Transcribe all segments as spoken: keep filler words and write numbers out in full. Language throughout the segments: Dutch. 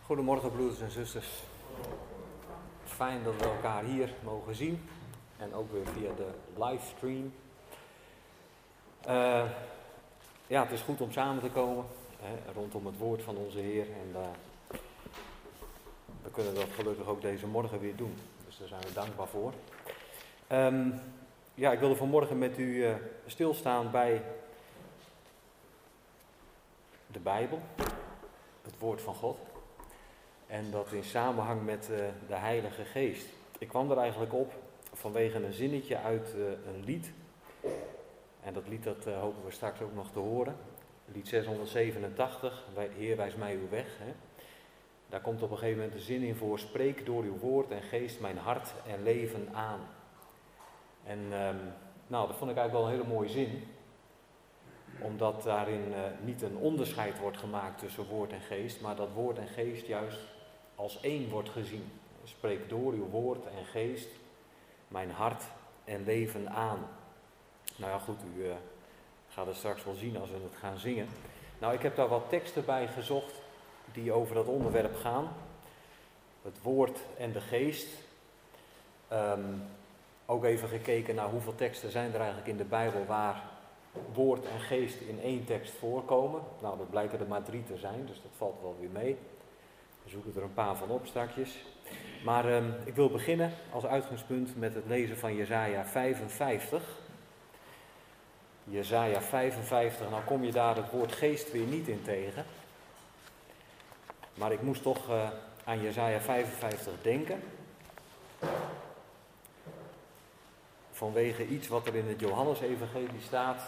Goedemorgen broeders en zusters. Fijn dat we elkaar hier mogen zien en ook weer via de livestream. Uh, ja, het is goed om samen te komen hè, rondom het woord van onze Heer en uh, we kunnen dat gelukkig ook deze morgen weer doen. Dus daar zijn we dankbaar voor. Um, ja, ik wilde vanmorgen met u uh, stilstaan bij de Bijbel, het woord van God. En dat in samenhang met uh, de Heilige Geest. Ik kwam er eigenlijk op vanwege een zinnetje uit uh, een lied. En dat lied dat uh, hopen we straks ook nog te horen. Lied zeshonderdzevenentachtig, Heer wijs mij uw weg. Hè. Daar komt op een gegeven moment een zin in voor. Spreek door uw woord en geest mijn hart en leven aan. En um, nou, dat vond ik eigenlijk wel een hele mooie zin. Omdat daarin uh, niet een onderscheid wordt gemaakt tussen woord en geest. Maar dat woord en geest juist als één wordt gezien. Spreek door uw woord en geest mijn hart en leven aan. Nou ja goed, u uh, gaat het straks wel zien als we het gaan zingen. Nou, ik heb daar wat teksten bij gezocht die over dat onderwerp gaan. Het woord en de geest. Um, ook even gekeken naar hoeveel teksten zijn er eigenlijk in de Bijbel waar woord en geest in één tekst voorkomen. Nou, dat blijken er maar drie te zijn, dus dat valt wel weer mee. We zoeken er een paar van op strakjes. Maar um, ik wil beginnen als uitgangspunt met het lezen van Jesaja vijfenvijftig. Jesaja vijfenvijftig, nou kom je daar het woord geest weer niet in tegen. Maar ik moest toch uh, aan Jesaja vijfenvijftig denken. Vanwege iets wat er in het Johannesevangelie staat.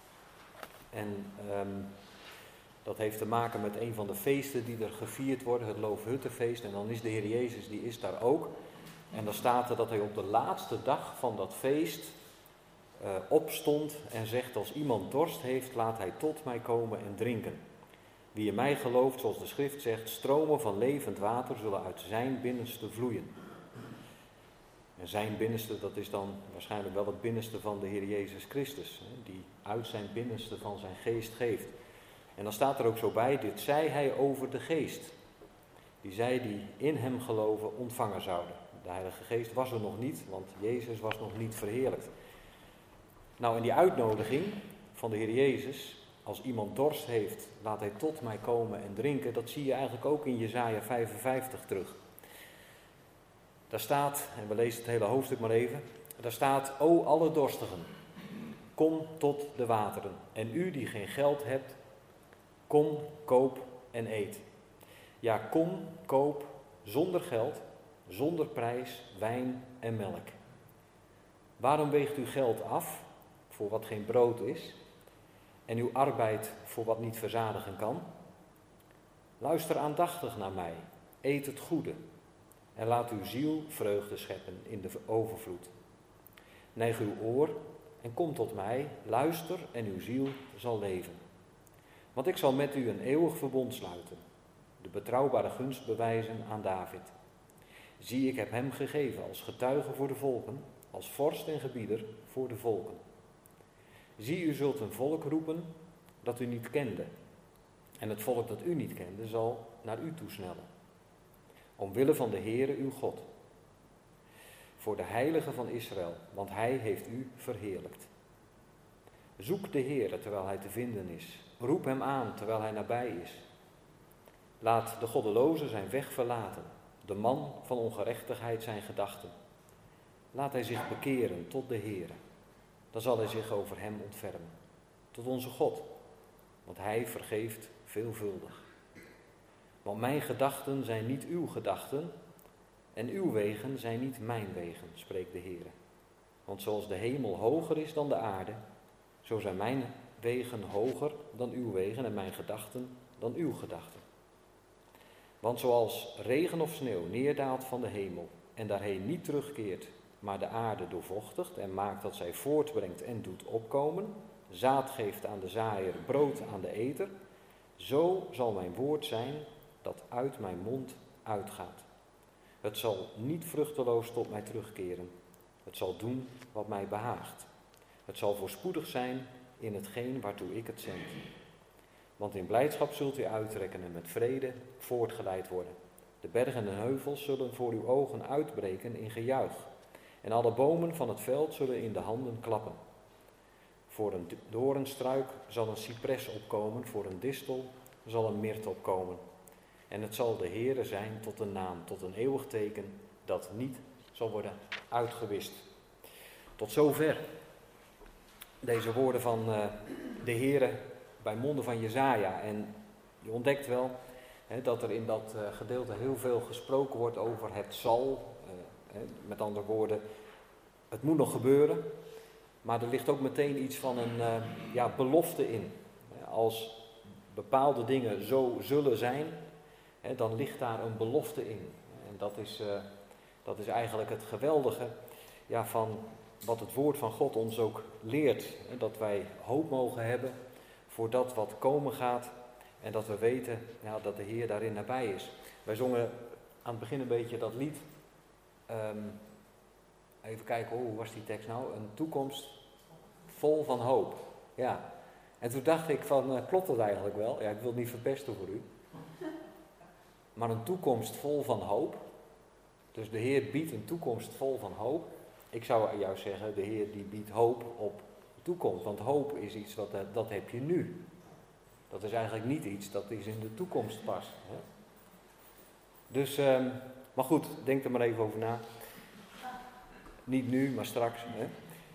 En um, dat heeft te maken met een van de feesten die er gevierd worden, het Loofhuttenfeest. En dan is de Heer Jezus, die is daar ook. En dan staat er dat hij op de laatste dag van dat feest uh, opstond en zegt: als iemand dorst heeft, laat hij tot mij komen en drinken. Wie in mij gelooft, zoals de schrift zegt, stromen van levend water zullen uit zijn binnenste vloeien. En zijn binnenste, dat is dan waarschijnlijk wel het binnenste van de Heer Jezus Christus, hè, die uit zijn binnenste van zijn geest geeft. En dan staat er ook zo bij, dit zei hij over de geest, die zij die in hem geloven ontvangen zouden. De Heilige Geest was er nog niet, want Jezus was nog niet verheerlijkt. Nou, en die uitnodiging van de Heer Jezus, als iemand dorst heeft, laat hij tot mij komen en drinken, dat zie je eigenlijk ook in Jesaja vijfenvijftig terug. Daar staat, en we lezen het hele hoofdstuk maar even, daar staat: O alle dorstigen, kom tot de wateren. En u die geen geld hebt, kom, koop en eet. Ja, kom, koop, zonder geld, zonder prijs, wijn en melk. Waarom weegt u geld af, voor wat geen brood is, en uw arbeid voor wat niet verzadigen kan? Luister aandachtig naar mij, eet het goede. En laat uw ziel vreugde scheppen in de overvloed. Neig uw oor en kom tot mij, luister en uw ziel zal leven. Want ik zal met u een eeuwig verbond sluiten, de betrouwbare gunst bewijzen aan David. Zie, ik heb hem gegeven als getuige voor de volken, als vorst en gebieder voor de volken. Zie, u zult een volk roepen dat u niet kende, en het volk dat u niet kende zal naar u toesnellen. Omwille van de Heere uw God. Voor de Heilige van Israël, want hij heeft u verheerlijkt. Zoek de Heere terwijl hij te vinden is. Roep hem aan terwijl hij nabij is. Laat de goddeloze zijn weg verlaten, de man van ongerechtigheid zijn gedachten. Laat hij zich bekeren tot de Heere. Dan zal hij zich over hem ontfermen. Tot onze God, want hij vergeeft veelvuldig. Want mijn gedachten zijn niet uw gedachten en uw wegen zijn niet mijn wegen, spreekt de Heer. Want zoals de hemel hoger is dan de aarde, zo zijn mijn wegen hoger dan uw wegen en mijn gedachten dan uw gedachten. Want zoals regen of sneeuw neerdaalt van de hemel en daarheen niet terugkeert, maar de aarde doorvochtigt en maakt dat zij voortbrengt en doet opkomen, zaad geeft aan de zaaier, brood aan de eter, zo zal mijn woord zijn dat uit mijn mond uitgaat. Het zal niet vruchteloos tot mij terugkeren. Het zal doen wat mij behaagt. Het zal voorspoedig zijn in hetgeen waartoe ik het zend. Want in blijdschap zult u uittrekken en met vrede voortgeleid worden. De bergen en heuvels zullen voor uw ogen uitbreken in gejuich. En alle bomen van het veld zullen in de handen klappen. Voor een doornstruik zal een cipres opkomen, voor een distel zal een mirt opkomen. En het zal de Heere zijn tot een naam, tot een eeuwig teken, dat niet zal worden uitgewist. Tot zover deze woorden van uh, de Heere bij monden van Jesaja. En je ontdekt wel hè, dat er in dat uh, gedeelte heel veel gesproken wordt over het zal. Uh, hè, met andere woorden, het moet nog gebeuren. Maar er ligt ook meteen iets van een uh, ja, belofte in. Als bepaalde dingen zo zullen zijn, hè, dan ligt daar een belofte in. En dat is, uh, dat is eigenlijk het geweldige ja, van wat het woord van God ons ook leert. Hè, dat wij hoop mogen hebben voor dat wat komen gaat. En dat we weten ja, dat de Heer daarin nabij is. Wij zongen aan het begin een beetje dat lied. Um, even kijken, oh, hoe was die tekst nou? Een toekomst vol van hoop. Ja. En toen dacht ik van, uh, klopt dat eigenlijk wel? Ja, ik wil het niet verpesten voor u. Maar een toekomst vol van hoop. Dus de Heer biedt een toekomst vol van hoop. Ik zou juist zeggen, de Heer die biedt hoop op de toekomst. Want hoop is iets, wat, dat heb je nu. Dat is eigenlijk niet iets dat is in de toekomst past. Hè? Dus, um, maar goed, denk er maar even over na. Niet nu, maar straks. Hè?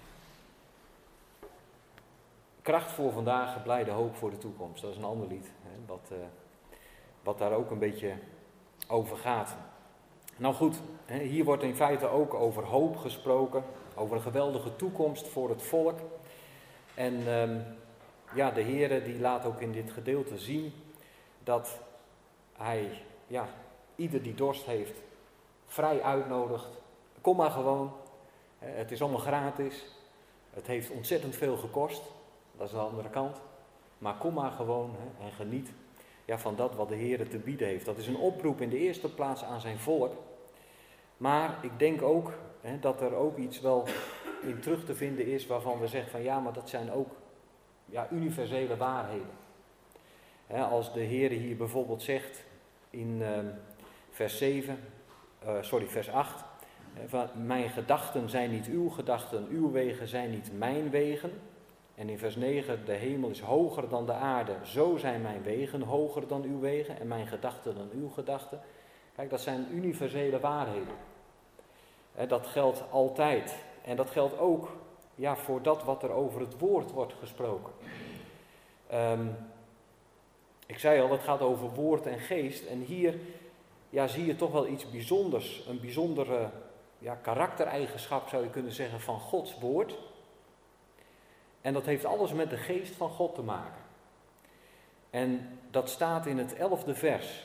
Kracht voor vandaag, blijde hoop voor de toekomst. Dat is een ander lied, hè, wat, uh, wat daar ook een beetje over gaat. Nou goed, hè, hier wordt in feite ook over hoop gesproken. Over een geweldige toekomst voor het volk. En um, ja, de Heere die laat ook in dit gedeelte zien dat hij ja, ieder die dorst heeft vrij uitnodigt. Kom maar gewoon. Het is allemaal gratis. Het heeft ontzettend veel gekost. Dat is de andere kant. Maar kom maar gewoon hè, en geniet ja, van dat wat de Heer te bieden heeft. Dat is een oproep in de eerste plaats aan zijn volk. Maar ik denk ook hè, dat er ook iets wel in terug te vinden is waarvan we zeggen van ja, maar dat zijn ook ja, universele waarheden. Hè, als de Heer hier bijvoorbeeld zegt in uh, vers zeven, uh, sorry, vers acht. Hè, van, mijn gedachten zijn niet uw gedachten, uw wegen zijn niet mijn wegen. En in vers negen, de hemel is hoger dan de aarde, zo zijn mijn wegen hoger dan uw wegen en mijn gedachten dan uw gedachten. Kijk, dat zijn universele waarheden. Hè, dat geldt altijd. En dat geldt ook ja, voor dat wat er over het woord wordt gesproken. Um, ik zei al, het gaat over woord en geest. En hier ja, zie je toch wel iets bijzonders. Een bijzondere ja, karaktereigenschap zou je kunnen zeggen van Gods woord. En dat heeft alles met de geest van God te maken. En dat staat in het elfde vers.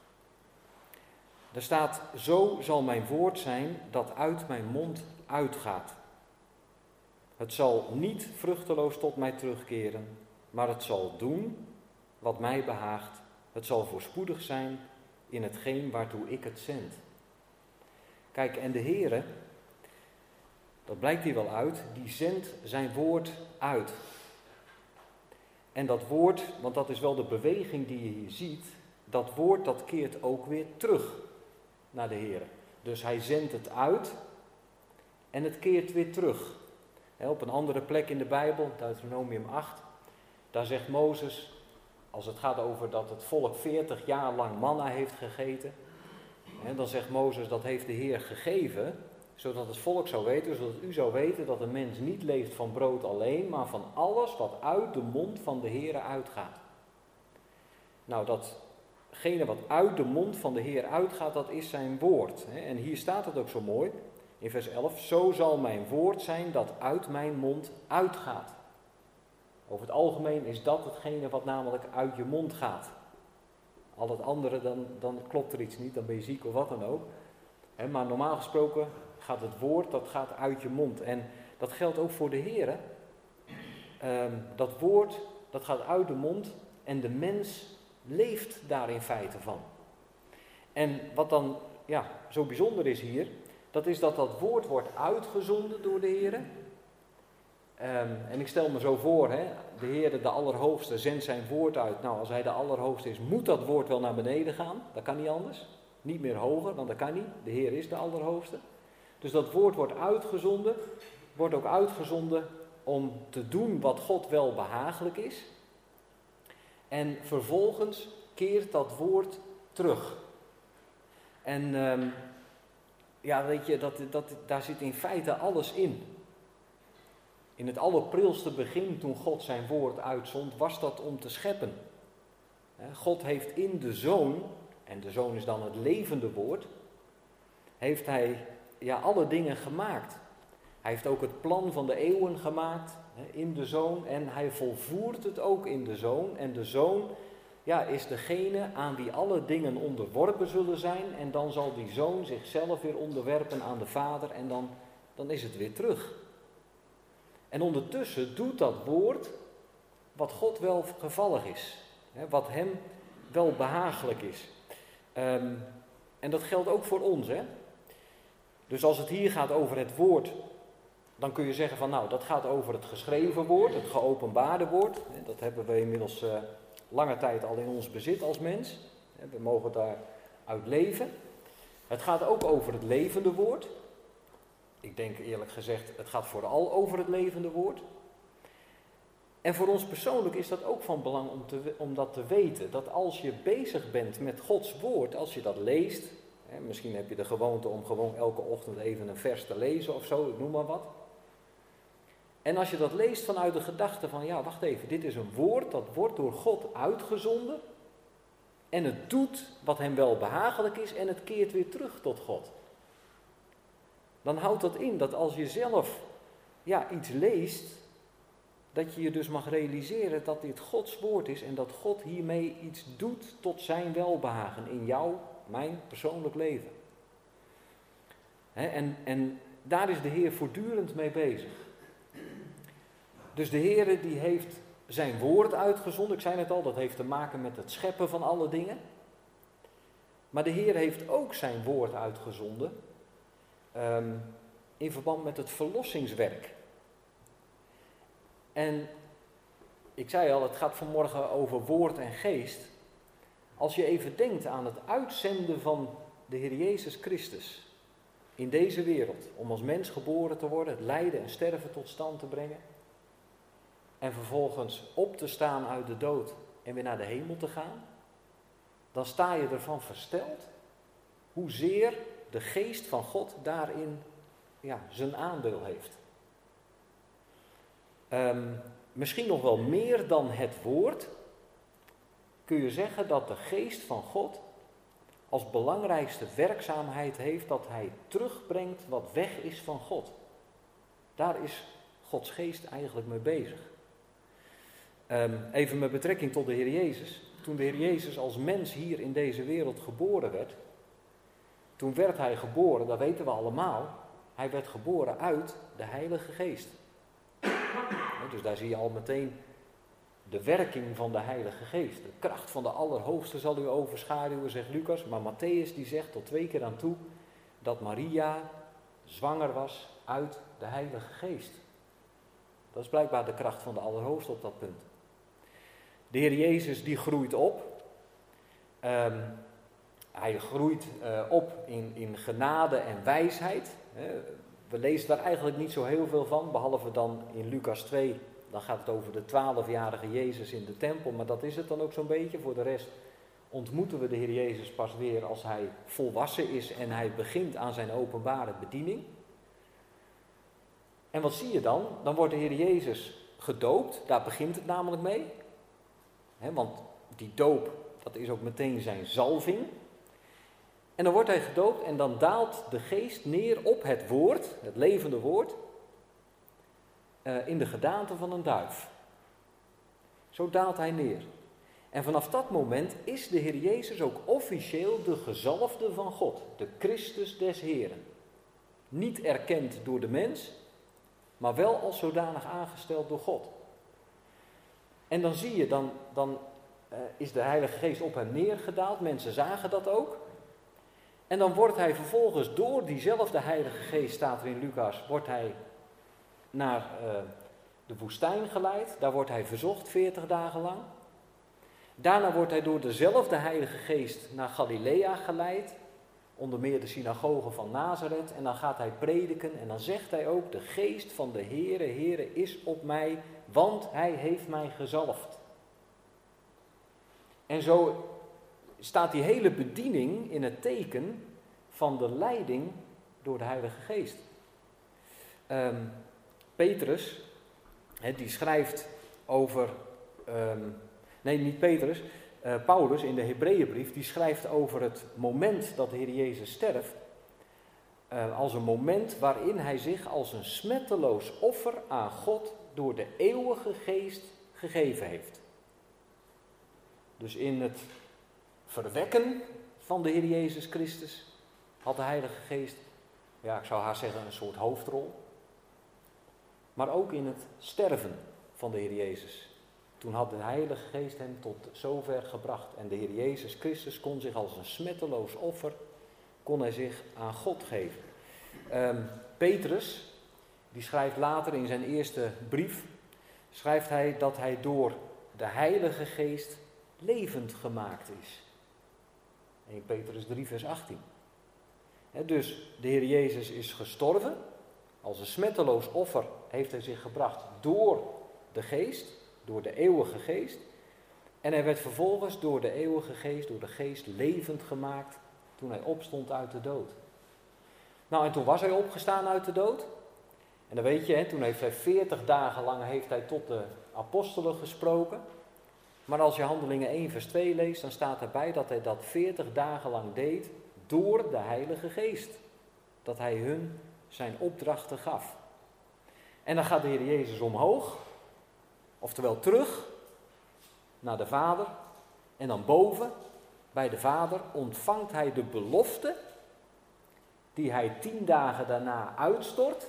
Er staat, zo zal mijn woord zijn dat uit mijn mond uitgaat. Het zal niet vruchteloos tot mij terugkeren, maar het zal doen wat mij behaagt. Het zal voorspoedig zijn in hetgeen waartoe ik het zend. Kijk, en de Heere, dat blijkt hier wel uit, die zendt zijn woord uit. En dat woord, want dat is wel de beweging die je hier ziet, dat woord dat keert ook weer terug naar de Heere. Dus hij zendt het uit en het keert weer terug. He, op een andere plek in de Bijbel, Deuteronomium acht, daar zegt Mozes, als het gaat over dat het volk veertig jaar lang manna heeft gegeten, he, dan zegt Mozes, dat heeft de Heer gegeven, zodat het volk zou weten, zodat u zou weten dat een mens niet leeft van brood alleen, maar van alles wat uit de mond van de Heer uitgaat. Nou, datgene wat uit de mond van de Heer uitgaat, dat is zijn woord. Hè? En hier staat het ook zo mooi, in vers elf, zo zal mijn woord zijn dat uit mijn mond uitgaat. Over het algemeen is dat hetgene wat namelijk uit je mond gaat. Al het andere, dan, dan klopt er iets niet, dan ben je ziek of wat dan ook. Hè? Maar normaal gesproken gaat het woord, dat gaat uit je mond. En dat geldt ook voor de Heer. Um, dat woord, dat gaat uit de mond en de mens leeft daar in feite van. En wat dan ja, zo bijzonder is hier, dat is dat dat woord wordt uitgezonden door de Heer. Um, en ik stel me zo voor, hè, de Heer, de Allerhoogste, zendt zijn woord uit. Nou, als hij de Allerhoogste is, moet dat woord wel naar beneden gaan. Dat kan niet anders. Niet meer hoger, want dat kan niet. De Heer is de Allerhoogste. Dus dat woord wordt uitgezonden, wordt ook uitgezonden om te doen wat God wel behagelijk is. En vervolgens keert dat woord terug. En um, ja, weet je, dat, dat, daar zit in feite alles in. In het allerprilste begin, toen God zijn woord uitzond, was dat om te scheppen. God heeft in de Zoon, en de Zoon is dan het levende woord, heeft hij ja, alle dingen gemaakt. Hij heeft ook het plan van de eeuwen gemaakt in de Zoon en hij volvoert het ook in de Zoon. En de Zoon ja, is degene aan wie alle dingen onderworpen zullen zijn en dan zal die Zoon zichzelf weer onderwerpen aan de Vader en dan, dan is het weer terug. En ondertussen doet dat woord wat God wel gevallig is, hè, wat hem wel behagelijk is. Um, en dat geldt ook voor ons, hè. Dus als het hier gaat over het woord, dan kun je zeggen van nou, dat gaat over het geschreven woord, het geopenbaarde woord. Dat hebben we inmiddels uh, lange tijd al in ons bezit als mens. We mogen daaruit leven. Het gaat ook over het levende woord. Ik denk eerlijk gezegd, het gaat vooral over het levende woord. En voor ons persoonlijk is dat ook van belang om, te, om dat te weten. Dat als je bezig bent met Gods woord, als je dat leest. Hè, misschien heb je de gewoonte om gewoon elke ochtend even een vers te lezen of zo, ik noem maar wat. En als je dat leest vanuit de gedachte van, ja wacht even, dit is een woord dat wordt door God uitgezonden. En het doet wat hem wel behagelijk is en het keert weer terug tot God. Dan houdt dat in dat als je zelf ja, iets leest, dat je je dus mag realiseren dat dit Gods woord is en dat God hiermee iets doet tot zijn welbehagen in jou, mijn persoonlijk leven. He, en, en daar is de Heer voortdurend mee bezig. Dus de Heer die heeft zijn woord uitgezonden, ik zei het al, dat heeft te maken met het scheppen van alle dingen. Maar de Heer heeft ook zijn woord uitgezonden um, in verband met het verlossingswerk. En ik zei al, het gaat vanmorgen over woord en geest. Als je even denkt aan het uitzenden van de Heer Jezus Christus in deze wereld, om als mens geboren te worden, het lijden en sterven tot stand te brengen, en vervolgens op te staan uit de dood en weer naar de hemel te gaan, dan sta je ervan versteld hoezeer de geest van God daarin ja, zijn aandeel heeft. Um, misschien nog wel meer dan het woord, kun je zeggen dat de geest van God als belangrijkste werkzaamheid heeft dat hij terugbrengt wat weg is van God. Daar is Gods geest eigenlijk mee bezig. Um, even met betrekking tot de Heer Jezus. Toen de Heer Jezus als mens hier in deze wereld geboren werd, toen werd hij geboren, dat weten we allemaal, hij werd geboren uit de Heilige Geest. Dus daar zie je al meteen de werking van de Heilige Geest. De kracht van de Allerhoogste zal u overschaduwen, zegt Lucas. Maar Matthäus die zegt tot twee keer aan toe dat Maria zwanger was uit de Heilige Geest. Dat is blijkbaar de kracht van de Allerhoogste op dat punt. De Heer Jezus die groeit op. Um, hij groeit uh, op in, in genade en wijsheid. Hè. We lezen daar eigenlijk niet zo heel veel van, behalve dan in Lucas twee, dan gaat het over de twaalfjarige Jezus in de tempel, maar dat is het dan ook zo'n beetje. Voor de rest ontmoeten we de Heer Jezus pas weer als hij volwassen is en hij begint aan zijn openbare bediening. En wat zie je dan? Dan wordt de Heer Jezus gedoopt, daar begint het namelijk mee. He, want die doop, dat is ook meteen zijn zalving. En dan wordt hij gedoopt en dan daalt de geest neer op het woord, het levende woord, uh, in de gedaante van een duif. Zo daalt hij neer. En vanaf dat moment is de Heer Jezus ook officieel de gezalfde van God, de Christus des Heren. Niet erkend door de mens, maar wel als zodanig aangesteld door God. En dan zie je, dan, dan uh, is de Heilige Geest op hem neergedaald, mensen zagen dat ook. En dan wordt hij vervolgens door diezelfde Heilige Geest, staat er in Lucas, wordt hij naar uh, de woestijn geleid. Daar wordt hij verzocht veertig dagen lang. Daarna wordt hij door dezelfde Heilige Geest naar Galilea geleid. onder meer de synagoge van Nazareth. En dan gaat hij prediken en dan zegt hij ook, de geest van de Heere, Heere is op mij, want hij heeft mij gezalfd. En zo staat die hele bediening in het teken van de leiding door de Heilige Geest. Um, Petrus, he, die schrijft over, um, nee niet Petrus, uh, Paulus in de Hebreeënbrief, die schrijft over het moment dat de Heer Jezus sterft, uh, als een moment waarin hij zich als een smetteloos offer aan God door de eeuwige Geest gegeven heeft. Dus in het verwekken van de Heer Jezus Christus had de Heilige Geest, ja ik zou haar zeggen een soort hoofdrol. Maar ook in het sterven van de Heer Jezus. Toen had de Heilige Geest hem tot zover gebracht. En de Heer Jezus Christus kon zich als een smetteloos offer, kon hij zich aan God geven. Um, Petrus, die schrijft later in zijn eerste brief, schrijft hij dat hij door de Heilige Geest levend gemaakt is. eerste Petrus drie vers achttien. He, dus de Heer Jezus is gestorven. Als een smetteloos offer heeft hij zich gebracht door de Geest, door de eeuwige Geest. En hij werd vervolgens door de eeuwige Geest, door de Geest levend gemaakt toen hij opstond uit de dood. Nou, en toen was hij opgestaan uit de dood. En dan weet je, hè, toen heeft hij veertig dagen lang heeft hij tot de apostelen gesproken. Maar als je Handelingen één vers twee leest, dan staat erbij dat hij dat veertig dagen lang deed door de Heilige Geest. Dat hij hun zijn opdrachten gaf. En dan gaat de Heer Jezus omhoog, oftewel terug naar de Vader. En dan boven, bij de Vader, ontvangt hij de belofte die hij tien dagen daarna uitstort.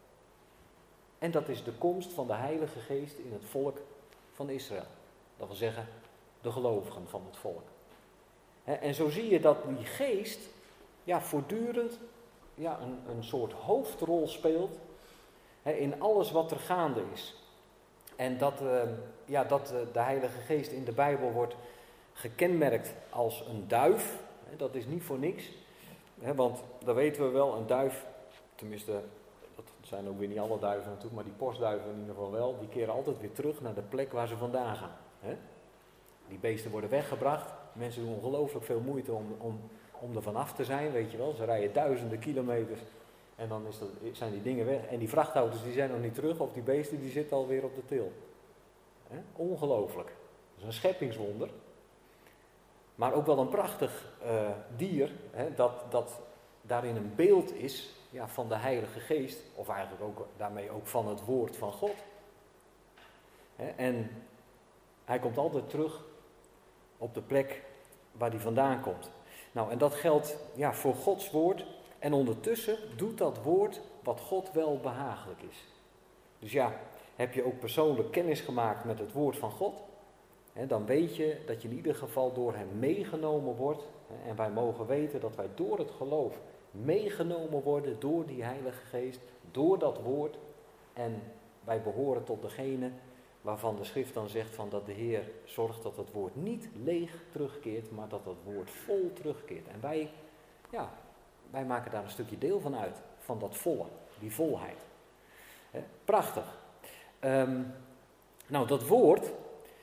En dat is de komst van de Heilige Geest in het volk van Israël. Dat wil zeggen, de gelovigen van het volk. En zo zie je dat die geest ja, voortdurend ja, een, een soort hoofdrol speelt hè, in alles wat er gaande is. En dat, uh, ja, dat uh, de Heilige Geest in de Bijbel wordt gekenmerkt als een duif. Hè, dat is niet voor niks. Hè, want dat weten we wel, een duif, tenminste, dat zijn ook weer niet alle duiven natuurlijk, maar die postduiven in ieder geval wel, die keren altijd weer terug naar de plek waar ze vandaan gaan. Hè? Die beesten worden weggebracht. Mensen doen ongelooflijk veel moeite om, om, om er vanaf te zijn, weet je wel. Ze rijden duizenden kilometers en dan is dat, zijn die dingen weg. En die vrachtauto's die zijn nog niet terug of die beesten die zitten alweer op de til. Hè? Ongelooflijk. Dat is een scheppingswonder. Maar ook wel een prachtig uh, dier, hè, dat, dat daarin een beeld is ja, van de Heilige Geest. Of eigenlijk ook daarmee ook van het woord van God. Hè? En hij komt altijd terug op de plek waar hij vandaan komt. Nou, en dat geldt ja, voor Gods woord. En ondertussen doet dat woord wat God wel behagelijk is. Dus ja, heb je ook persoonlijk kennis gemaakt met het woord van God? Hè, dan weet je dat je in ieder geval door hem meegenomen wordt. Hè, en wij mogen weten dat wij door het geloof meegenomen worden door die Heilige Geest, door dat woord. En wij behoren tot degene waarvan de schrift dan zegt van dat de Heer zorgt dat het woord niet leeg terugkeert, maar dat het woord vol terugkeert. En wij, ja, wij maken daar een stukje deel van uit, van dat volle, die volheid. He, prachtig. Um, nou, dat woord,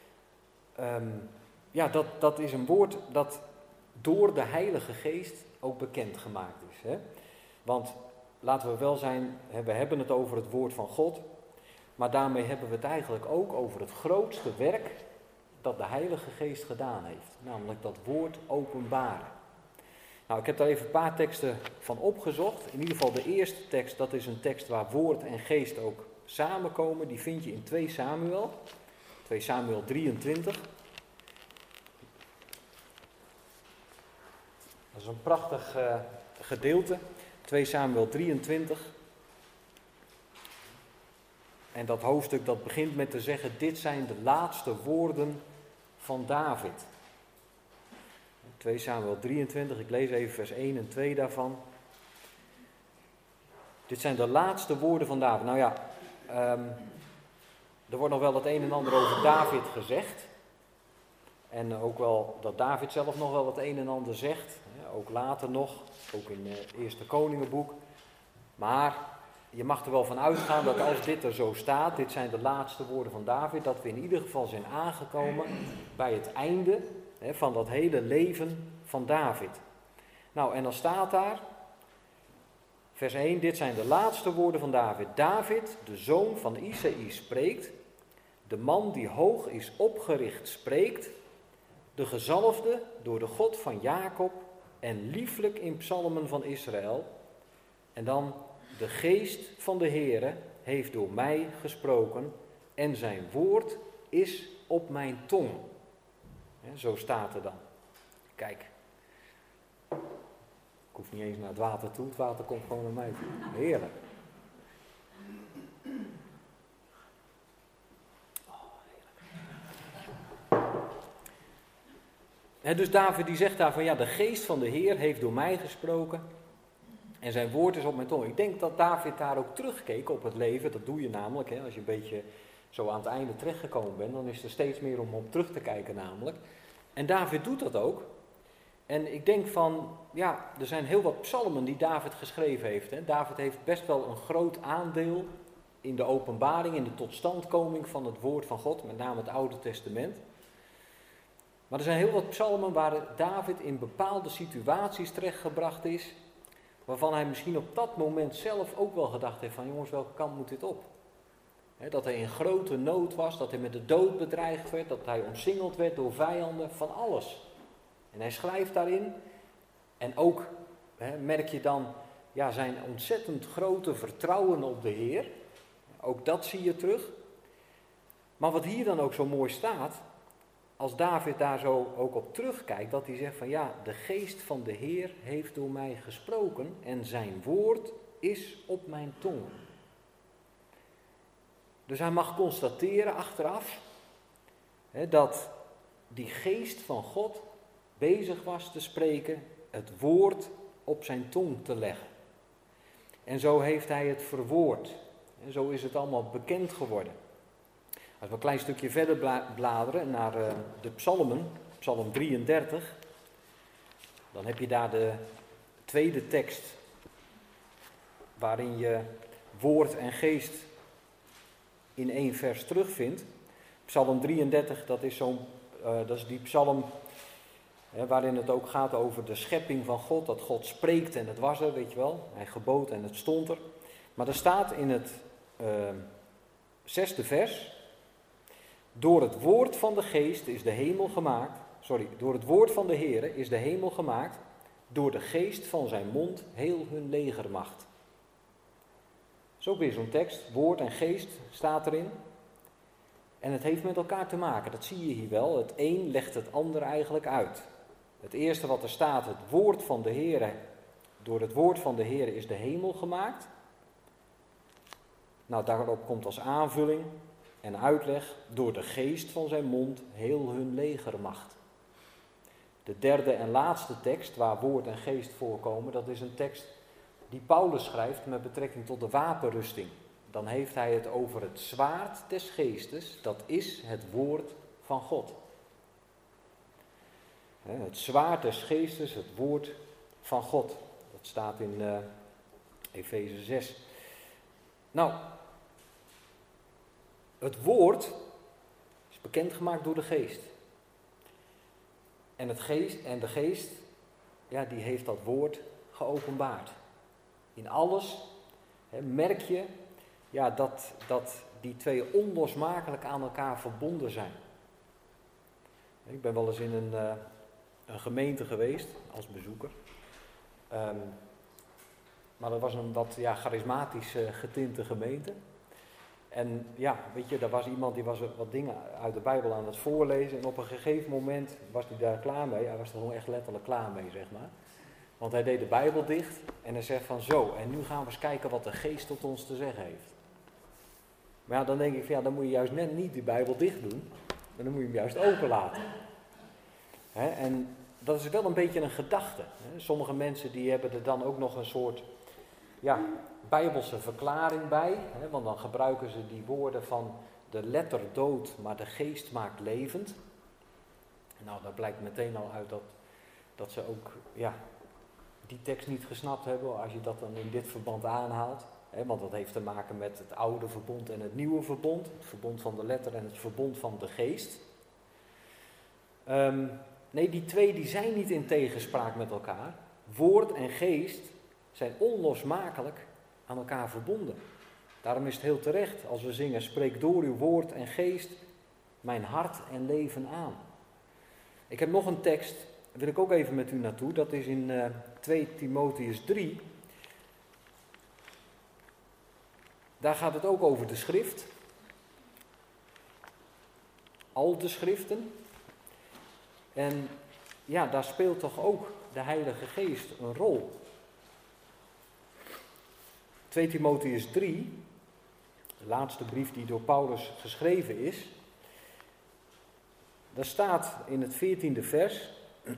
um, ja, dat, dat is een woord dat door de Heilige Geest ook bekend gemaakt is. Hè? Want laten we wel zijn, we hebben het over het woord van God. Maar daarmee hebben we het eigenlijk ook over het grootste werk dat de Heilige Geest gedaan heeft. Namelijk dat woord openbaren. Nou, ik heb daar even een paar teksten van opgezocht. In ieder geval de eerste tekst, dat is een tekst waar woord en geest ook samenkomen. Die vind je in twee Samuel. twee Samuel drieëntwintig. Dat is een prachtig uh, gedeelte. twee Samuel drieëntwintig. En dat hoofdstuk dat begint met te zeggen, dit zijn de laatste woorden van David. twee Samuel drieëntwintig, ik lees even vers één en twee daarvan. Dit zijn de laatste woorden van David. Nou ja, um, er wordt nog wel het een en ander over David gezegd. En ook wel dat David zelf nog wel het een en ander zegt. Ook later nog, ook in het Eerste Koningenboek. Maar je mag er wel van uitgaan dat als dit er zo staat, dit zijn de laatste woorden van David, dat we in ieder geval zijn aangekomen bij het einde van dat hele leven van David. Nou, en dan staat daar, vers één, dit zijn de laatste woorden van David. David, de zoon van Isaï, spreekt. De man die hoog is opgericht spreekt. De gezalfde door de God van Jacob en lieflijk in psalmen van Israël. En dan, de geest van de Heere heeft door mij gesproken en zijn woord is op mijn tong. He, zo staat er dan. Kijk, ik hoef niet eens naar het water toe, het water komt gewoon naar mij toe. Heerlijk. He, dus David die zegt daar van ja, de geest van de Heer heeft door mij gesproken en zijn woord is op mijn tong. Ik denk dat David daar ook terugkeek op het leven, dat doe je namelijk, hè, als je een beetje zo aan het einde terechtgekomen bent, dan is er steeds meer om op terug te kijken namelijk. En David doet dat ook. En ik denk van, ja, er zijn heel wat psalmen die David geschreven heeft. Hè. David heeft best wel een groot aandeel in de openbaring, in de totstandkoming van het woord van God, met name het Oude Testament. Maar er zijn heel wat psalmen waar David in bepaalde situaties terechtgebracht is, waarvan hij misschien op dat moment zelf ook wel gedacht heeft van, jongens, welke kant moet dit op? He, dat hij in grote nood was, dat hij met de dood bedreigd werd, dat hij omsingeld werd door vijanden, van alles. En hij schrijft daarin, en ook he, merk je dan ja, zijn ontzettend grote vertrouwen op de Heer. Ook dat zie je terug. Maar wat hier dan ook zo mooi staat, als David daar zo ook op terugkijkt, dat hij zegt van ja, de geest van de Heer heeft door mij gesproken en zijn woord is op mijn tong. Dus hij mag constateren achteraf hè, dat die geest van God bezig was te spreken, het woord op zijn tong te leggen. En zo heeft hij het verwoord. En zo is het allemaal bekend geworden. Als we een klein stukje verder bladeren naar uh, de psalmen, psalm drieëndertig, dan heb je daar de tweede tekst, waarin je woord en geest in één vers terugvindt. Psalm drieëndertig, dat is, zo'n, uh, dat is die psalm hè, waarin het ook gaat over de schepping van God, dat God spreekt en het was er, weet je wel. Hij gebood en het stond er. Maar er staat in het uh, zesde vers, door het woord van de geest is de hemel gemaakt, sorry, door het woord van de Heere is de hemel gemaakt, door de geest van zijn mond heel hun legermacht. Zo weer zo'n tekst, woord en geest staat erin. En het heeft met elkaar te maken, dat zie je hier wel. Het een legt het ander eigenlijk uit. Het eerste wat er staat, het woord van de Heere, door het woord van de Heere is de hemel gemaakt. Nou, daarop komt als aanvulling en uitleg, door de geest van zijn mond heel hun legermacht. De derde en laatste tekst waar woord en geest voorkomen, dat is een tekst die Paulus schrijft met betrekking tot de wapenrusting. Dan heeft hij het over het zwaard des geestes, dat is het woord van God. Het zwaard des geestes, het woord van God. Dat staat in uh, Efeze zes. Nou, het woord is bekendgemaakt door de geest. En, het geest, en de geest, ja, die heeft dat woord geopenbaard. In alles hè, merk je ja, dat, dat die twee onlosmakelijk aan elkaar verbonden zijn. Ik ben wel eens in een, uh, een gemeente geweest als bezoeker. Um, maar dat was een wat ja, charismatisch uh, getinte gemeente. En ja, weet je, daar was iemand die was wat dingen uit de Bijbel aan het voorlezen. En op een gegeven moment was hij daar klaar mee. Hij was er gewoon echt letterlijk klaar mee, zeg maar. Want hij deed de Bijbel dicht en hij zegt van zo, en nu gaan we eens kijken wat de geest tot ons te zeggen heeft. Maar ja, dan denk ik van ja, dan moet je juist net niet die Bijbel dicht doen. Maar dan moet je hem juist open laten. Hè? En dat is wel een beetje een gedachte. Hè? Sommige mensen die hebben er dan ook nog een soort ja, Bijbelse verklaring bij. Hè? Want dan gebruiken ze die woorden van de letter dood, maar de geest maakt levend. Nou, daar blijkt meteen al uit dat dat ze ook ja, die tekst niet gesnapt hebben als je dat dan in dit verband aanhaalt. Hè, want dat heeft te maken met het oude verbond en het nieuwe verbond. Het verbond van de letter en het verbond van de geest. Um, nee, die twee die zijn niet in tegenspraak met elkaar. Woord en geest zijn onlosmakelijk aan elkaar verbonden. Daarom is het heel terecht als we zingen: spreek door uw woord en geest mijn hart en leven aan. Ik heb nog een tekst, daar wil ik ook even met u naartoe. Dat is in uh, twee Timotheüs drie. Daar gaat het ook over de schrift. Al de schriften. En ja, daar speelt toch ook de Heilige Geest een rol. twee Timotheüs drie, de laatste brief die door Paulus geschreven is. Daar staat in het veertiende vers: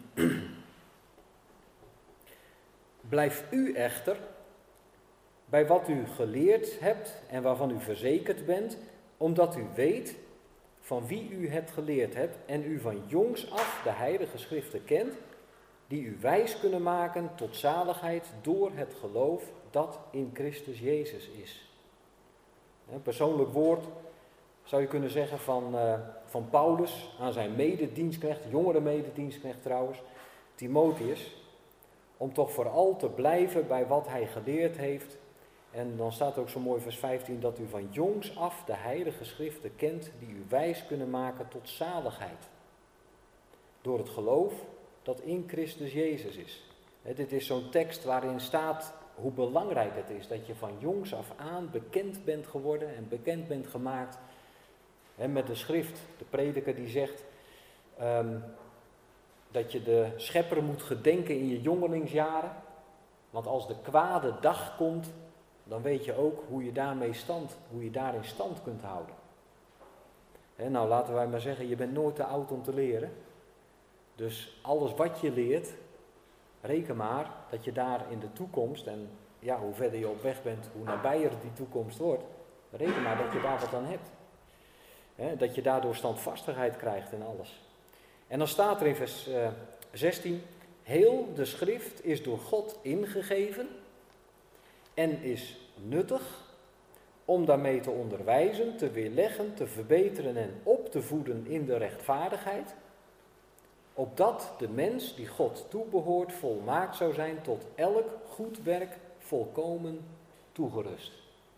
blijf u echter bij wat u geleerd hebt en waarvan u verzekerd bent, omdat u weet van wie u het geleerd hebt en u van jongs af de heilige schriften kent, die u wijs kunnen maken tot zaligheid door het geloof dat in Christus Jezus is. Een persoonlijk woord zou je kunnen zeggen van, uh, van Paulus aan zijn mededienstknecht, jongere mededienstknecht trouwens, Timotheus, om toch vooral te blijven bij wat hij geleerd heeft. En dan staat ook zo mooi vers vijftien, dat u van jongs af de heilige schriften kent, die u wijs kunnen maken tot zaligheid. Door het geloof dat in Christus Jezus is. He, dit is zo'n tekst waarin staat hoe belangrijk het is dat je van jongs af aan bekend bent geworden en bekend bent gemaakt he, met de schrift. De prediker die zegt um, dat je de schepper moet gedenken in je jongelingsjaren. Want als de kwade dag komt, dan weet je ook hoe je daarmee stand, hoe je daarin stand kunt houden. He, nou, laten wij maar zeggen, je bent nooit te oud om te leren. Dus alles wat je leert, reken maar dat je daar in de toekomst, en ja, hoe verder je op weg bent, hoe nabijer die toekomst wordt, reken maar dat je daar wat aan hebt. He, dat je daardoor standvastigheid krijgt in alles. En dan staat er in vers uh, zestien, heel de schrift is door God ingegeven en is nuttig om daarmee te onderwijzen, te weerleggen, te verbeteren en op te voeden in de rechtvaardigheid, opdat de mens die God toebehoort volmaakt zou zijn tot elk goed werk volkomen toegerust.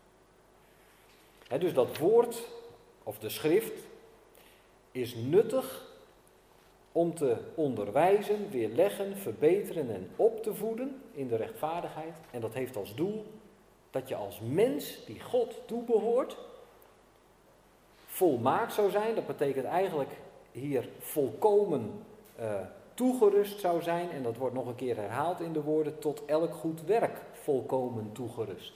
He, dus dat woord, of de schrift, is nuttig om te onderwijzen, weerleggen, verbeteren en op te voeden in de rechtvaardigheid. En dat heeft als doel dat je als mens die God toebehoort volmaakt zou zijn. Dat betekent eigenlijk hier volkomen uh, toegerust zou zijn. En dat wordt nog een keer herhaald in de woorden, tot elk goed werk volkomen toegerust.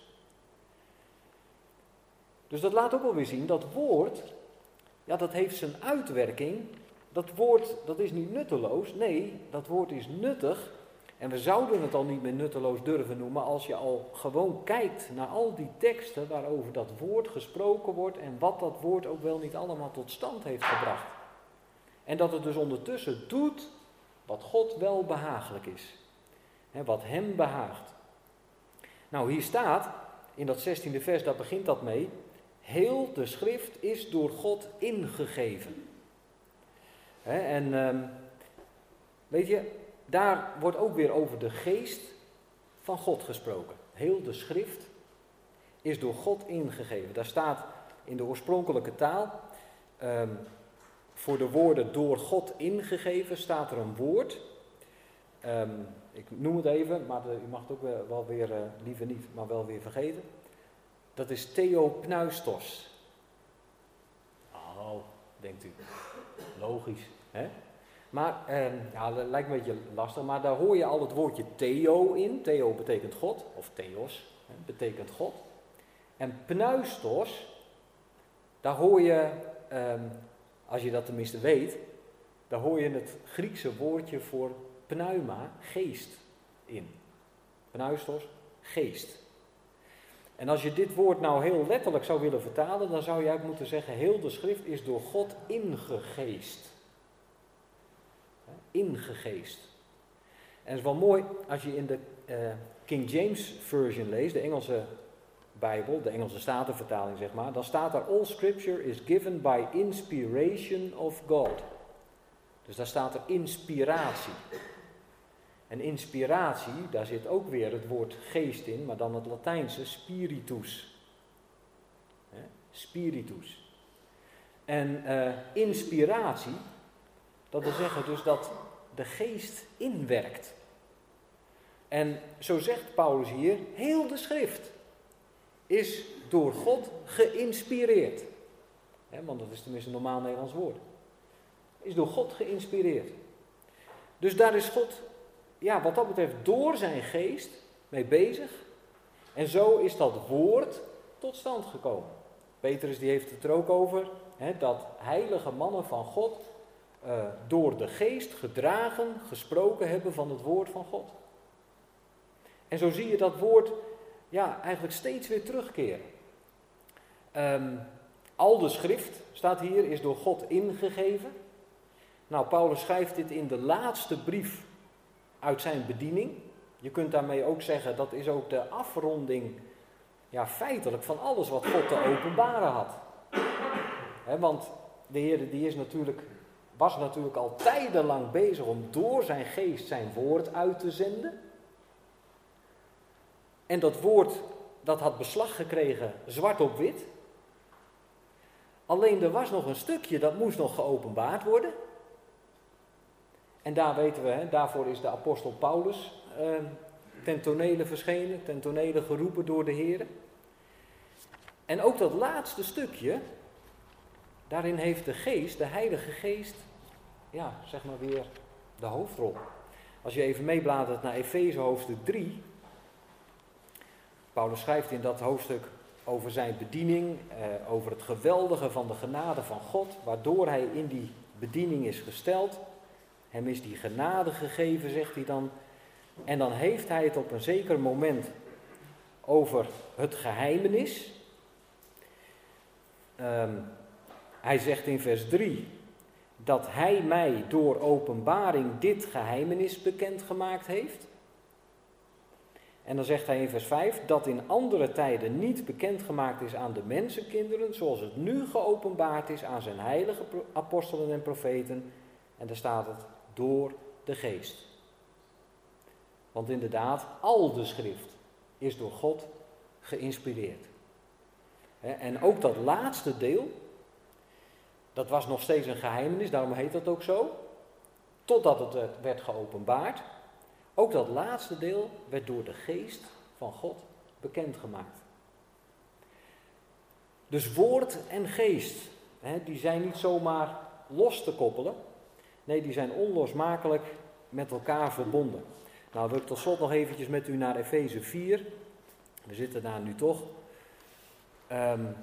Dus dat laat ook wel weer zien, dat woord, ja, dat heeft zijn uitwerking. Dat woord, dat is niet nutteloos. Nee, dat woord is nuttig. En we zouden het al niet meer nutteloos durven noemen als je al gewoon kijkt naar al die teksten waarover dat woord gesproken wordt en wat dat woord ook wel niet allemaal tot stand heeft gebracht. En dat het dus ondertussen doet wat God wel behagelijk is. Hè, wat hem behaagt. Nou, hier staat, in dat zestiende vers, daar begint dat mee. Heel de schrift is door God ingegeven. Hè, en um, weet je, daar wordt ook weer over de geest van God gesproken. Heel de schrift is door God ingegeven. Daar staat in de oorspronkelijke taal, um, voor de woorden door God ingegeven, staat er een woord. Um, ik noem het even, maar de, u mag het ook wel, wel weer, uh, liever niet, maar wel weer vergeten. Dat is theopneustos. Oh, denkt u. Logisch, hè? Maar, eh, ja, dat lijkt een beetje lastig, maar daar hoor je al het woordje theo in. Theo betekent God, of theos, hè, betekent God. En pneustos, daar hoor je, eh, als je dat tenminste weet, daar hoor je het Griekse woordje voor pneuma, geest, in. Pneustos, geest. En als je dit woord nou heel letterlijk zou willen vertalen, dan zou je ook moeten zeggen, heel de schrift is door God ingegeest. Ingegeest. En het is wel mooi als je in de uh, King James Version leest, de Engelse Bijbel, de Engelse Statenvertaling zeg maar, dan staat daar all scripture is given by inspiration of God. Dus daar staat er inspiratie. En inspiratie, daar zit ook weer het woord geest in, maar dan het Latijnse spiritus. He, spiritus. En uh, inspiratie, dat wil zeggen dus dat de geest inwerkt. En zo zegt Paulus hier, heel de schrift is door God geïnspireerd. He, want dat is tenminste een normaal Nederlands woord. Is door God geïnspireerd. Dus daar is God, ja, wat dat betreft, door zijn geest mee bezig. En zo is dat woord tot stand gekomen. Petrus die heeft het er ook over, he, dat heilige mannen van God uh, door de geest gedragen, gesproken hebben van het woord van God. En zo zie je dat woord ja, eigenlijk steeds weer terugkeren. Um, al de schrift, staat hier, is door God ingegeven. Nou, Paulus schrijft dit in de laatste brief uit zijn bediening. Je kunt daarmee ook zeggen, dat is ook de afronding, ja, feitelijk van alles wat God te openbaren had. He, want de Heer die is natuurlijk, was natuurlijk al tijdenlang bezig om door zijn geest zijn woord uit te zenden. En dat woord, dat had beslag gekregen, zwart op wit. Alleen er was nog een stukje, dat moest nog geopenbaard worden. En daar weten we, hè, daarvoor is de apostel Paulus eh, ten tonele verschenen, ten tonele geroepen door de Heer. En ook dat laatste stukje, daarin heeft de geest, de Heilige Geest, ja, zeg maar weer de hoofdrol. Als je even meebladert naar Efeze hoofdstuk drie... Paulus schrijft in dat hoofdstuk over zijn bediening, eh, over het geweldige van de genade van God, waardoor hij in die bediening is gesteld. Hem is die genade gegeven, zegt hij dan. En dan heeft hij het op een zeker moment over het geheimenis. Um, hij zegt in vers drie dat hij mij door openbaring dit geheimenis bekendgemaakt heeft. En dan zegt hij in vers vijf dat in andere tijden niet bekendgemaakt is aan de mensenkinderen, zoals het nu geopenbaard is aan zijn heilige apostelen en profeten. En daar staat het door de geest. Want inderdaad, al de schrift is door God geïnspireerd. En ook dat laatste deel, dat was nog steeds een geheimenis, daarom heet dat ook zo. Totdat het werd geopenbaard. Ook dat laatste deel werd door de geest van God bekendgemaakt. Dus woord en geest, hè, die zijn niet zomaar los te koppelen. Nee, die zijn onlosmakelijk met elkaar verbonden. Nou wil ik tot slot nog eventjes met u naar Efeze vier. We zitten daar nu toch. Um,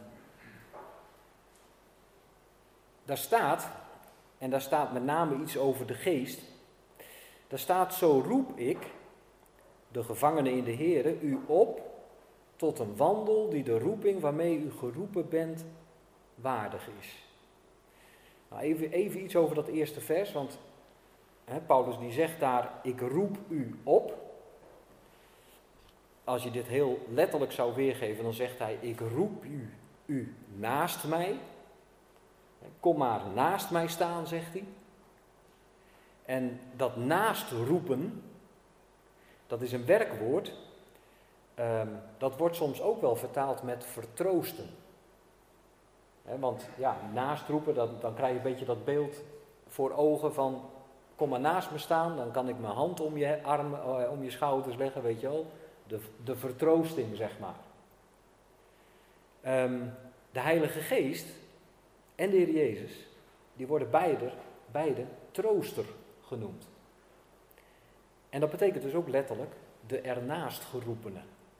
daar staat, en daar staat met name iets over de geest. Daar staat, zo roep ik, de gevangenen in de Here, u op tot een wandel die de roeping waarmee u geroepen bent waardig is. Nou, even, even iets over dat eerste vers, want hè, Paulus die zegt daar, ik roep u op. Als je dit heel letterlijk zou weergeven, dan zegt hij, ik roep u, u naast mij. Kom maar naast mij staan, zegt hij. En dat naast roepen, dat is een werkwoord, um, dat wordt soms ook wel vertaald met vertroosten. He, want ja, naast roepen, dan, dan krijg je een beetje dat beeld voor ogen van, kom maar naast me staan, dan kan ik mijn hand om je arm, uh, om je schouders leggen, weet je wel. De, de vertroosting, zeg maar. Um, de Heilige Geest en de Heer Jezus, die worden beide, beide trooster genoemd. En dat betekent dus ook letterlijk de ernaast geroepene.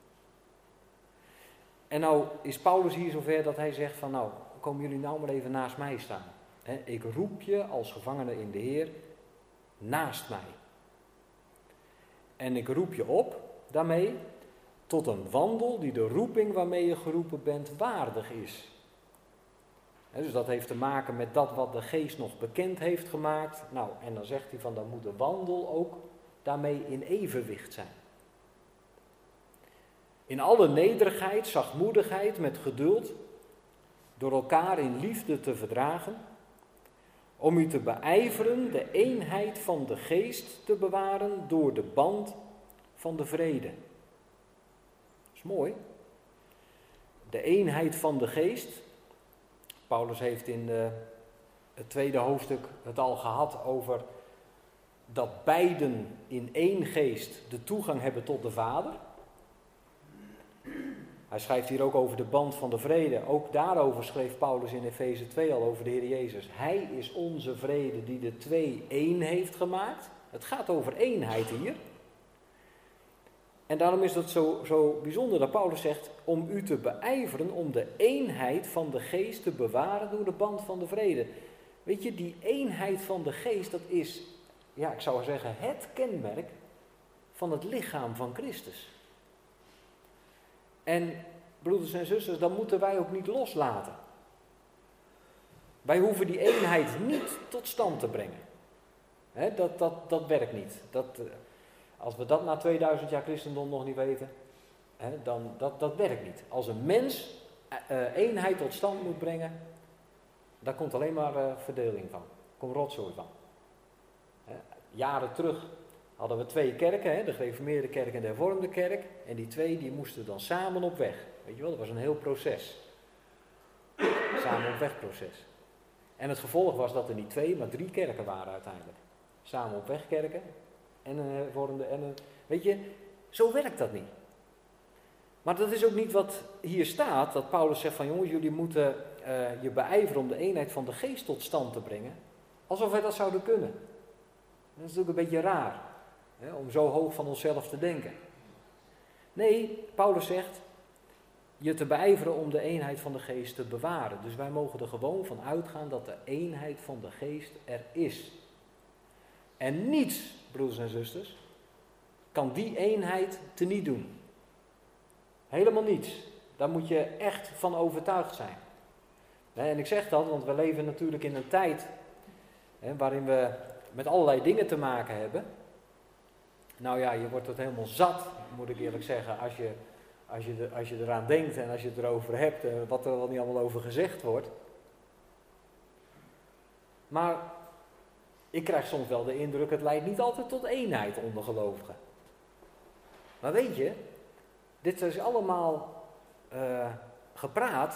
En nou is Paulus hier zover dat hij zegt van nou, komen jullie nou maar even naast mij staan. He, ik roep je als gevangene in de Heer naast mij. En ik roep je op daarmee tot een wandel die de roeping waarmee je geroepen bent waardig is. He, dus dat heeft te maken met dat wat de geest nog bekend heeft gemaakt. Nou, en dan zegt hij van dan moet de wandel ook daarmee in evenwicht zijn. In alle nederigheid, zachtmoedigheid, met geduld, door elkaar in liefde te verdragen, om u te beijveren de eenheid van de geest te bewaren door de band van de vrede. Dat is mooi. De eenheid van de geest. Paulus heeft in de, het tweede hoofdstuk het al gehad over dat beiden in één geest de toegang hebben tot de Vader. Hij schrijft hier ook over de band van de vrede. Ook daarover schreef Paulus in Efeze twee al over de Heer Jezus. Hij is onze vrede die de twee één heeft gemaakt. Het gaat over eenheid hier. En daarom is het zo, zo bijzonder dat Paulus zegt om u te beijveren om de eenheid van de geest te bewaren door de band van de vrede. Weet je, die eenheid van de geest, dat is, ja, ik zou zeggen, het kenmerk van het lichaam van Christus. En broeders en zusters, dat moeten wij ook niet loslaten. Wij hoeven die eenheid niet tot stand te brengen. He, dat, dat, dat werkt niet. Dat, als we dat na tweeduizend jaar christendom nog niet weten, he, dan dat, dat werkt niet. Als een mens uh, eenheid tot stand moet brengen, daar komt alleen maar uh, verdeling van. Er komt rotzooi van. He, jaren terug hadden we twee kerken, hè, de gereformeerde kerk en de hervormde kerk. En die twee die moesten dan samen op weg. Weet je wel, dat was een heel proces. Samen op weg proces. En het gevolg was dat er niet twee, maar drie kerken waren uiteindelijk. Samen op weg kerken en een hervormde en een... Weet je, zo werkt dat niet. Maar dat is ook niet wat hier staat, dat Paulus zegt van jongens, jullie moeten uh, je beijveren om de eenheid van de geest tot stand te brengen. Alsof wij dat zouden kunnen. Dat is natuurlijk een beetje raar. Hè, om zo hoog van onszelf te denken. Nee, Paulus zegt, je te beijveren om de eenheid van de geest te bewaren. Dus wij mogen er gewoon van uitgaan dat de eenheid van de geest er is. En niets, broeders en zusters, kan die eenheid teniet doen. Helemaal niets. Daar moet je echt van overtuigd zijn. En ik zeg dat, want we leven natuurlijk in een tijd hè, waarin we met allerlei dingen te maken hebben. Nou ja, je wordt het helemaal zat, moet ik eerlijk zeggen, als je, als je, de, als je eraan denkt en als je het erover hebt, en wat er wel niet allemaal over gezegd wordt. Maar ik krijg soms wel de indruk, het leidt niet altijd tot eenheid onder gelovigen. Maar weet je, dit is allemaal uh, gepraat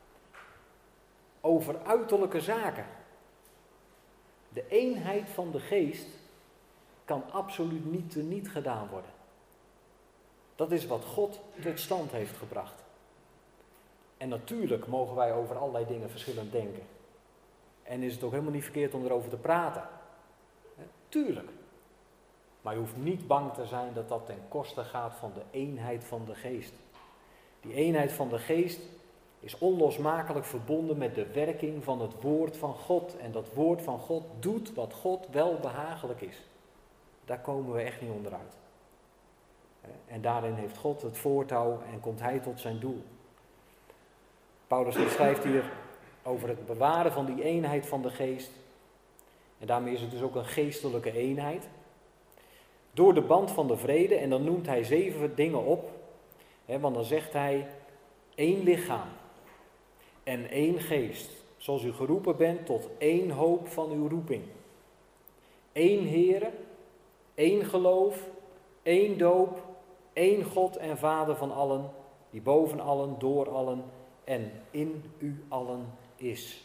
over uiterlijke zaken. De eenheid van de geest kan absoluut niet teniet gedaan worden. Dat is wat God tot stand heeft gebracht. En natuurlijk mogen wij over allerlei dingen verschillend denken. En is het ook helemaal niet verkeerd om erover te praten. He, tuurlijk. Maar je hoeft niet bang te zijn dat dat ten koste gaat van de eenheid van de geest. Die eenheid van de geest is onlosmakelijk verbonden met de werking van het woord van God. En dat woord van God doet wat God wel behagelijk is. Daar komen we echt niet onderuit. En daarin heeft God het voortouw en komt hij tot zijn doel. Paulus schrijft hier over het bewaren van die eenheid van de geest. En daarmee is het dus ook een geestelijke eenheid. Door de band van de vrede, en dan noemt hij zeven dingen op. Hè, want dan zegt hij, één lichaam en één geest. Zoals u geroepen bent tot één hoop van uw roeping. Eén Heere, één geloof, één doop, één God en Vader van allen, die boven allen, door allen en in u allen is.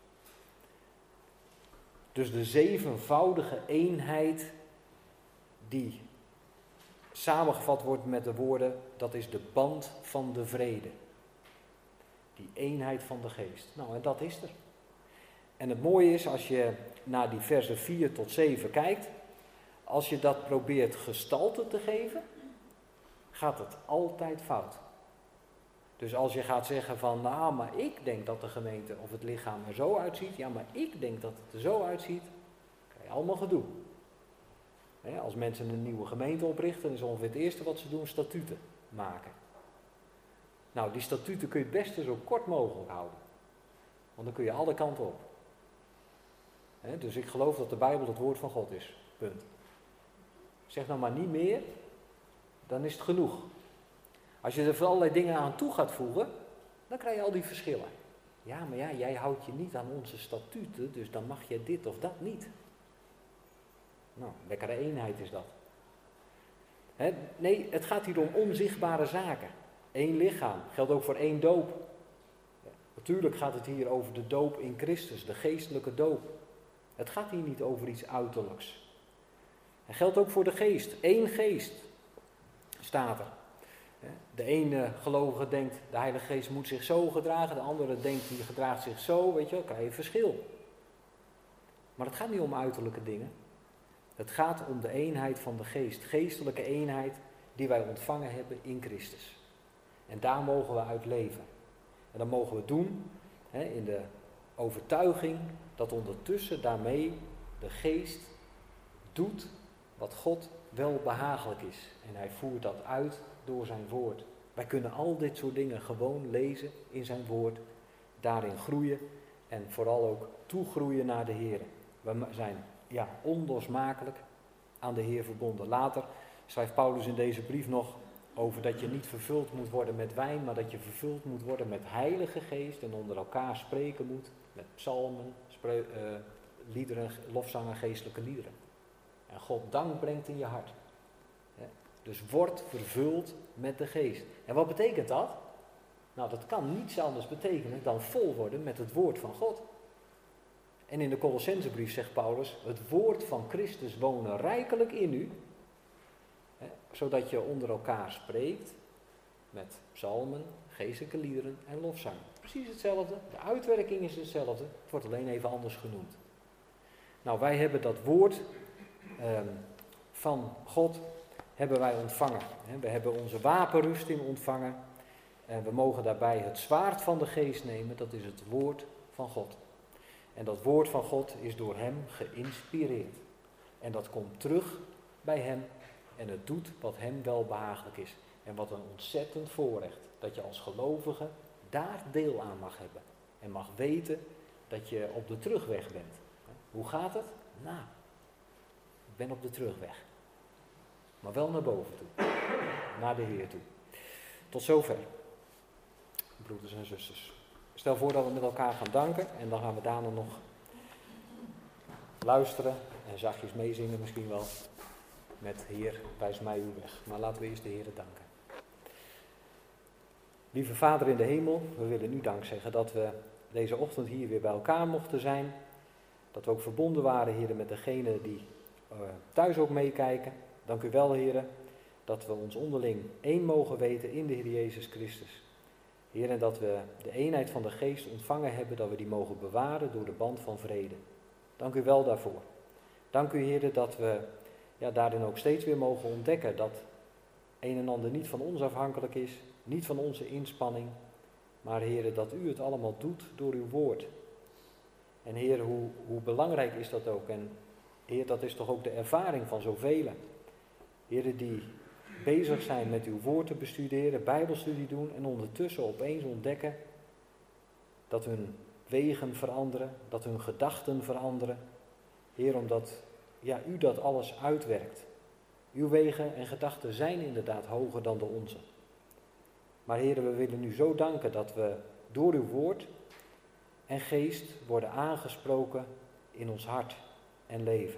Dus de zevenvoudige eenheid die samengevat wordt met de woorden, dat is de band van de vrede. Die eenheid van de geest. Nou, en dat is er. En het mooie is, als je naar die versen vier tot zeven kijkt, als je dat probeert gestalte te geven, gaat het altijd fout. Dus als je gaat zeggen van, nou, maar ik denk dat de gemeente of het lichaam er zo uitziet, ja, maar ik denk dat het er zo uitziet, krijg je allemaal gedoe. He, als mensen een nieuwe gemeente oprichten, dan is ongeveer het eerste wat ze doen statuten maken. Nou, die statuten kun je het beste zo kort mogelijk houden. Want dan kun je alle kanten op. He, dus ik geloof dat de Bijbel het woord van God is. Punt. zeg nou maar niet meer, dan is het genoeg. Als je er voor allerlei dingen aan toe gaat voegen, dan krijg je al die verschillen. Ja, maar ja, jij houdt je niet aan onze statuten, dus dan mag je dit of dat niet. Nou, lekkere eenheid is dat. He, nee, het gaat hier om onzichtbare zaken. Eén lichaam, geldt ook voor één doop. Ja, natuurlijk gaat het hier over de doop in Christus, de geestelijke doop. Het gaat hier niet over iets uiterlijks. Het geldt ook voor de geest. Eén geest staat er. De ene gelovige denkt, de Heilige Geest moet zich zo gedragen. De andere denkt, die gedraagt zich zo. Weet je wel, krijg je verschil. Maar het gaat niet om uiterlijke dingen. Het gaat om de eenheid van de geest. Geestelijke eenheid die wij ontvangen hebben in Christus. En daar mogen we uit leven. En dat mogen we doen hè, in de overtuiging dat ondertussen daarmee de geest doet wat God wel behagelijk is. En hij voert dat uit door zijn woord. Wij kunnen al dit soort dingen gewoon lezen in zijn woord. Daarin groeien en vooral ook toegroeien naar de Heer. We zijn ja, onlosmakelijk aan de Heer verbonden. Later schrijft Paulus in deze brief nog over dat je niet vervuld moet worden met wijn, maar dat je vervuld moet worden met Heilige Geest en onder elkaar spreken moet met psalmen, spreu- uh, liederen, lofzangen, geestelijke liederen. En God dank brengt in je hart. Ja, dus word vervuld met de Geest. En wat betekent dat? Nou, dat kan niets anders betekenen dan vol worden met het woord van God. En in de Colossensebrief zegt Paulus, het woord van Christus wonen rijkelijk in u, hè, zodat je onder elkaar spreekt met psalmen, geestelijke liederen en lofzang. Precies hetzelfde, de uitwerking is hetzelfde, het wordt alleen even anders genoemd. Nou, wij hebben dat woord eh, van God hebben wij ontvangen. Hè. We hebben onze wapenrusting ontvangen en we mogen daarbij het zwaard van de geest nemen, dat is het woord van God. En dat woord van God is door hem geïnspireerd. En dat komt terug bij hem en het doet wat hem wel behagelijk is. En wat een ontzettend voorrecht dat je als gelovige daar deel aan mag hebben. En mag weten dat je op de terugweg bent. Hoe gaat het? Nou, ik ben op de terugweg. Maar wel naar boven toe. Naar de Heer toe. Tot zover, broeders en zusters. Stel voor dat we met elkaar gaan danken en dan gaan we daarna nog luisteren en zachtjes meezingen misschien wel met Heer, wijs mij uw weg. Maar laten we eerst de Heer danken. Lieve Vader in de hemel, we willen u dank zeggen dat we deze ochtend hier weer bij elkaar mochten zijn. Dat we ook verbonden waren, Heer, met degenen die uh, thuis ook meekijken. Dank u wel, Heer, dat we ons onderling één mogen weten in de Heer Jezus Christus. Heer, en dat we de eenheid van de geest ontvangen hebben, dat we die mogen bewaren door de band van vrede. Dank u wel daarvoor. Dank u, Heer, dat we ja, daarin ook steeds weer mogen ontdekken dat een en ander niet van ons afhankelijk is, niet van onze inspanning, maar Heer, dat u het allemaal doet door uw woord. En Heer, hoe, hoe belangrijk is dat ook? En Heer, dat is toch ook de ervaring van zoveel. Heer, die bezig zijn met uw woord te bestuderen, bijbelstudie doen en ondertussen opeens ontdekken dat hun wegen veranderen, dat hun gedachten veranderen. Heer, omdat ja, u dat alles uitwerkt. Uw wegen en gedachten zijn inderdaad hoger dan de onze. Maar Heer, we willen u zo danken dat we door uw woord en geest worden aangesproken in ons hart en leven.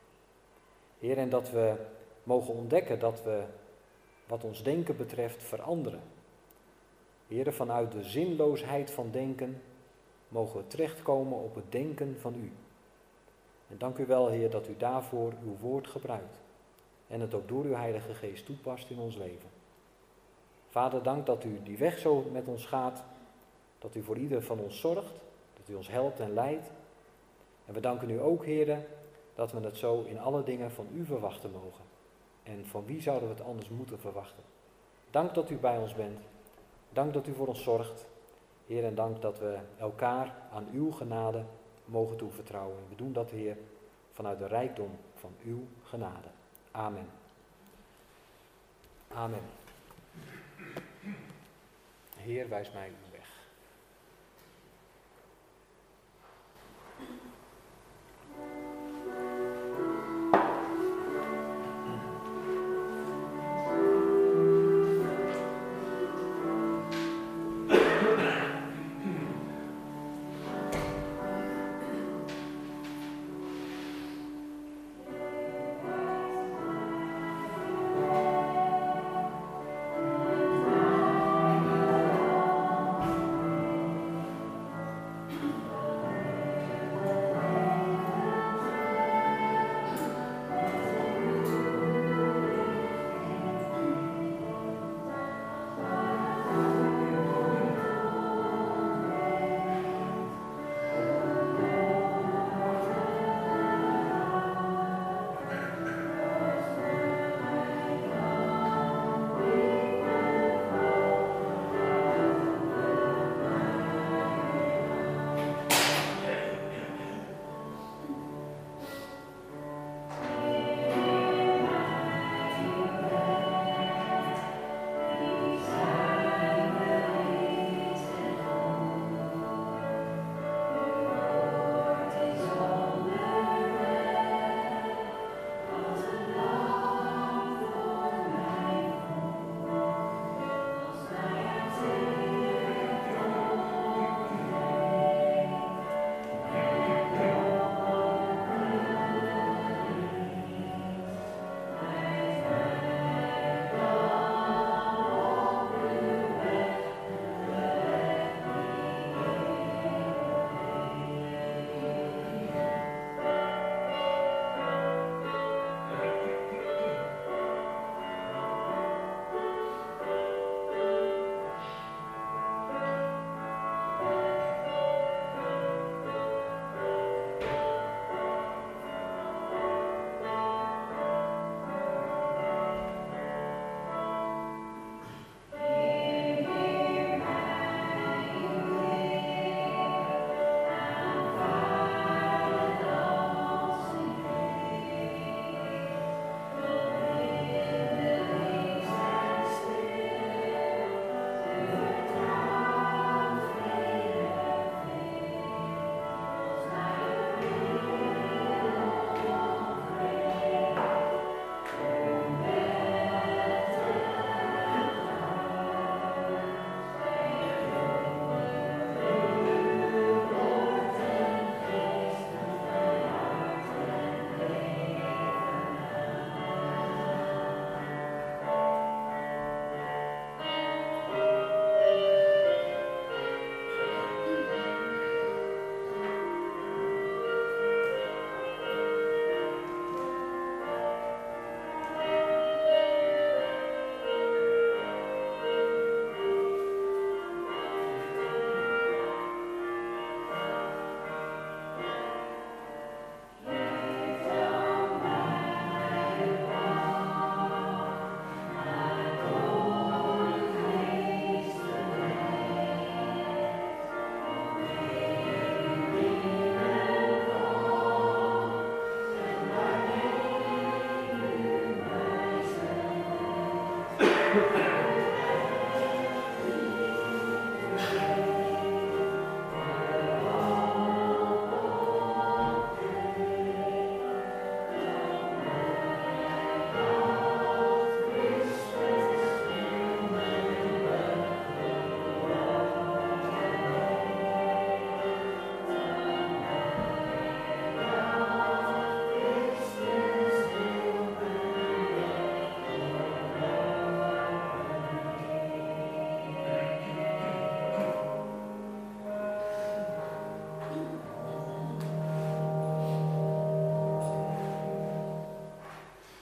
Heer, en dat we mogen ontdekken dat we wat ons denken betreft veranderen. Heer, vanuit de zinloosheid van denken mogen we terechtkomen op het denken van u. En dank u wel, Heer, dat u daarvoor uw woord gebruikt. En het ook door uw Heilige Geest toepast in ons leven. Vader, dank dat u die weg zo met ons gaat. Dat u voor ieder van ons zorgt. Dat u ons helpt en leidt. En we danken u ook, Heer, dat we het zo in alle dingen van u verwachten mogen. En van wie zouden we het anders moeten verwachten? Dank dat u bij ons bent. Dank dat u voor ons zorgt. Heer, en dank dat we elkaar aan uw genade mogen toevertrouwen. We doen dat, Heer, vanuit de rijkdom van uw genade. Amen. Amen. Heer, wijs mij uw